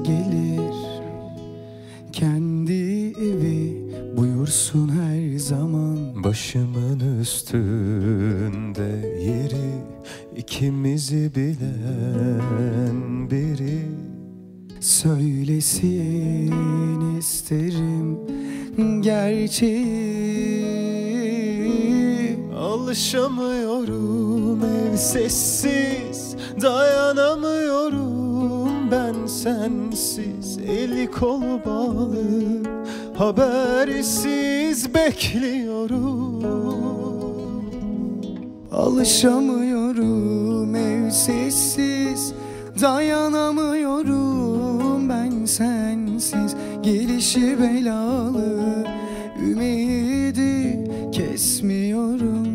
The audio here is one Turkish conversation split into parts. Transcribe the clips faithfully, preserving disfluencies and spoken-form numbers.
gelir, kendi evi buyursun her zaman. Başımın üstünde yeri ikimizi bilen biri söylesin isterim gerçeği. Alışamıyorum ev sessiz, dayanamıyorum ben sensiz. Eli kolu bağlı, habersiz bekliyorum. Alışamıyorum ev sessiz, dayanamıyorum ben sensiz. Gelişi belalı, ümidi kesmiyorum.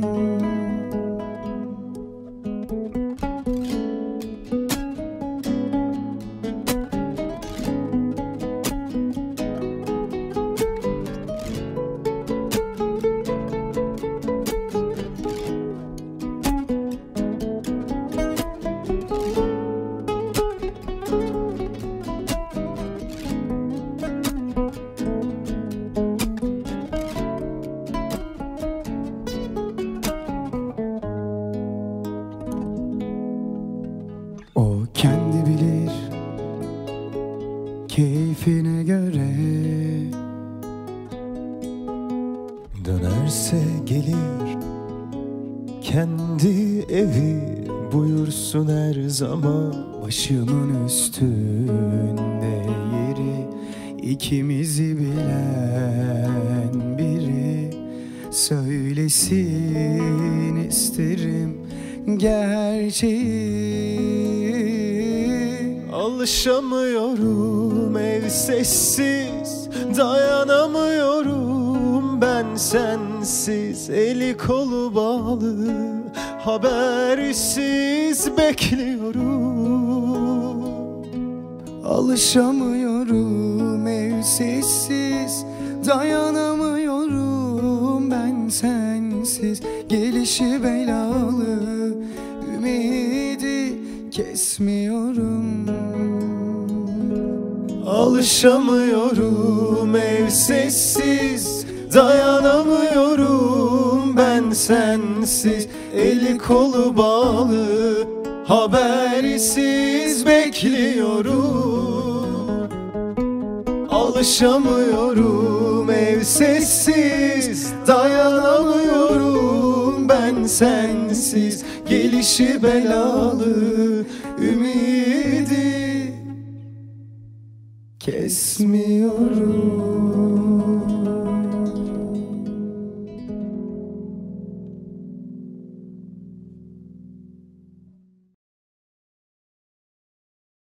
O kendi bilir keyfine göre. Dönerse gelir, kendi evi buyursun her zaman. Başımın üstünde yeri ikimizi bilen biri söylesin isterim gerçeği. Alışamıyorum ev sessiz, dayanamıyorum ben sensiz. Eli kolu bağlı, habersiz bekliyorum. Alışamıyorum ev sessiz, dayanamıyorum ben sensiz. Gelişi belalı, ümidi kesmiyorum. Alışamıyorum ev sessiz, dayanamıyorum ben sensiz. Eli kolu bağlı, habersiz bekliyorum. Alışamıyorum ev sessiz, dayanamıyorum ben sensiz. Gelişi belalı, ümidi kesmiyorum.